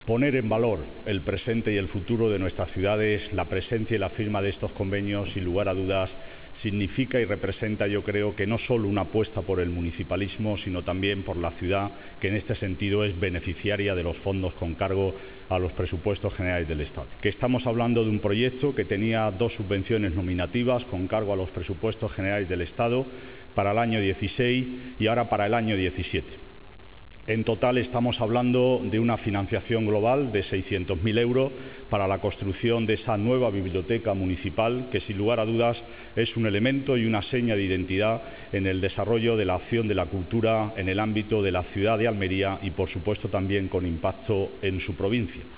poner en valor el presente y el futuro de nuestras ciudades, la presencia y la firma de estos convenios, sin lugar a dudas, significa y representa, yo creo, que no solo una apuesta por el municipalismo, sino también por la ciudad, que en este sentido es beneficiaria de los fondos con cargo a los presupuestos generales del Estado. Que estamos hablando de un proyecto que tenía 2 subvenciones nominativas con cargo a los presupuestos generales del Estado para el año 16 y ahora para el año 17. En total estamos hablando de una financiación global de 600.000 euros para la construcción de esa nueva biblioteca municipal que, sin lugar a dudas, es un elemento y una seña de identidad en el desarrollo de la acción de la cultura en el ámbito de la ciudad de Almería y, por supuesto, también con impacto en su provincia.